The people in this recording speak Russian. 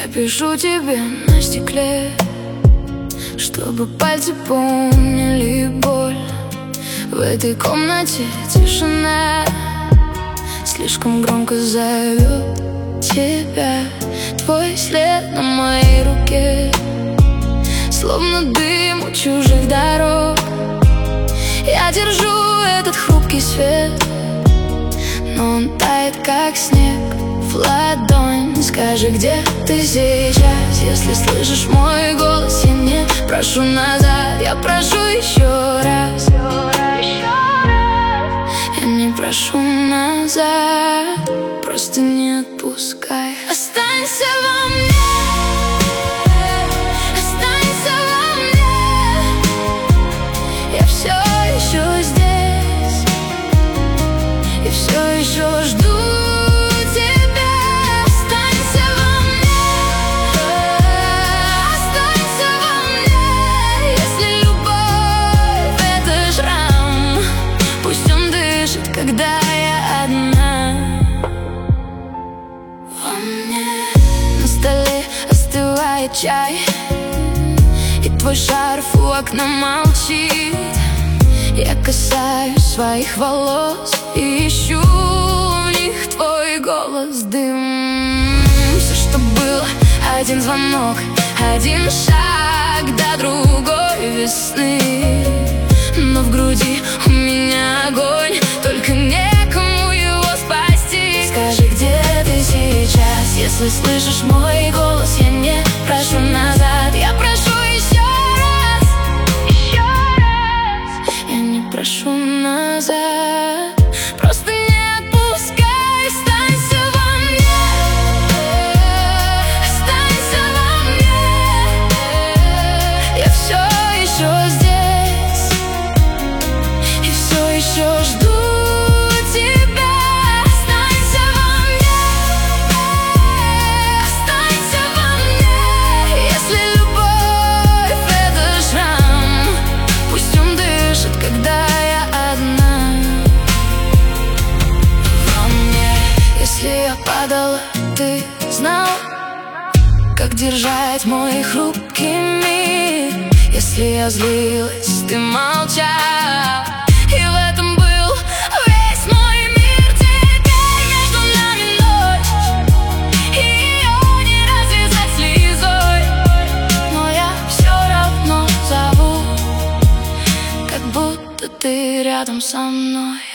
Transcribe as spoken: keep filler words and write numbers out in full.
пишу тебе на стекле, чтобы пальцы помнили боль. В этой комнате тишина слишком громко зовет тебя. Твой след на моей руке, словно дым у чужих дорог. Я держу этот хрупкий свет, но он тает, как снег в ладонь. Скажи, где ты сейчас? Если слышишь мой голос, я не прошу назад, я прошу еще раз. Я не прошу назад, просто не отпускай. Останься во мне. Когда я одна, во мне. На столе остывает чай, и твой шарф у окна молчит. Я касаюсь своих волос и ищу в них твой голос. Дым, все, что было, один звонок, один шаг до другой весны. Но в груди у меня огонь, только некому его спасти. Скажи, где ты сейчас? Если слышишь мой голос, я не прошу назад, я прошу еще раз, еще раз. Я не прошу назад, просто не отпускай. Останься во мне, останься во мне. Я все еще здесь, еще жду тебя. Останься во мне, останься во мне. Если любовь — это шрам, пусть он дышит, когда я одна. Во мне. Если я падала, ты знал, как держать мой хрупкий мир. Если я злилась, ты молчал, и в этом был весь мой мир. Теперь между нами ночь, и ее не развязать слезой. Но я все равно зову, как будто ты рядом со мной.